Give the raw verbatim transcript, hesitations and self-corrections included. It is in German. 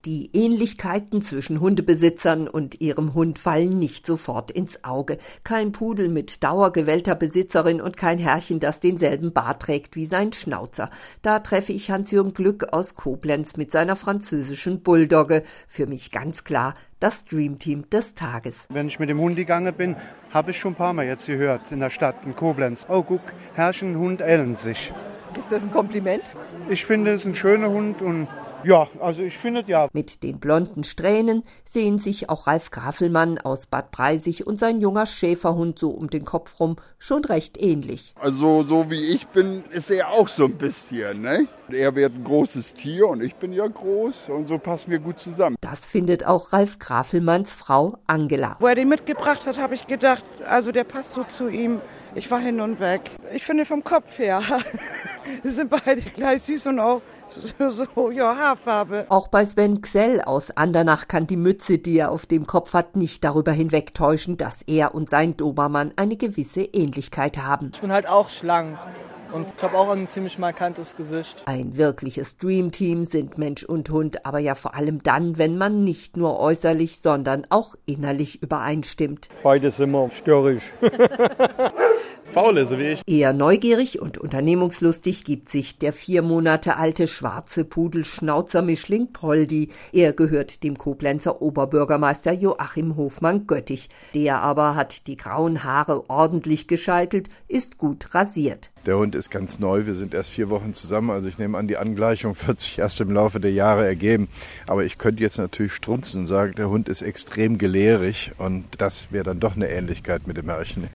Die Ähnlichkeiten zwischen Hundebesitzern und ihrem Hund fallen nicht sofort ins Auge. Kein Pudel mit dauergewellter Besitzerin und kein Herrchen, das denselben Bart trägt wie sein Schnauzer. Da treffe ich Hans-Jürgen Glück aus Koblenz mit seiner französischen Bulldogge. Für mich ganz klar das Dreamteam des Tages. Wenn ich mit dem Hund gegangen bin, habe ich schon ein paar Mal jetzt gehört in der Stadt, in Koblenz. Oh, guck, Herrchen, Hund ähneln sich. Ist das ein Kompliment? Ich finde, es ist ein schöner Hund und ja, also ich finde ja. Mit den blonden Strähnen sehen sich auch Ralf Grafelmann aus Bad Breisig und sein junger Schäferhund so um den Kopf rum schon recht ähnlich. Also so wie ich bin, ist er auch so ein bisschen, ne? Er wird ein großes Tier und ich bin ja groß und so passen wir gut zusammen. Das findet auch Ralf Grafelmanns Frau Angela. Wo er den mitgebracht hat, habe ich gedacht, also der passt so zu ihm. Ich war hin und weg. Ich finde vom Kopf her, die sind beide gleich süß und auch so, ja, Haarfarbe. Auch bei Sven Gsell aus Andernach kann die Mütze, die er auf dem Kopf hat, nicht darüber hinwegtäuschen, dass er und sein Dobermann eine gewisse Ähnlichkeit haben. Ich bin halt auch schlank und ich habe auch ein ziemlich markantes Gesicht. Ein wirkliches Dreamteam sind Mensch und Hund, aber ja vor allem dann, wenn man nicht nur äußerlich, sondern auch innerlich übereinstimmt. Beide sind wir störrisch. Faule, so wie ich. Eher neugierig und unternehmungslustig gibt sich der vier Monate alte schwarze Pudel-Schnauzer-Mischling Poldi. Er gehört dem Koblenzer Oberbürgermeister Joachim Hofmann-Göttich. Der aber hat die grauen Haare ordentlich gescheitelt, ist gut rasiert. Der Hund ist ganz neu, wir sind erst vier Wochen zusammen, also ich nehme an, die Angleichung wird sich erst im Laufe der Jahre ergeben. Aber ich könnte jetzt natürlich strunzen und sagen, der Hund ist extrem gelehrig und das wäre dann doch eine Ähnlichkeit mit dem Herrchen.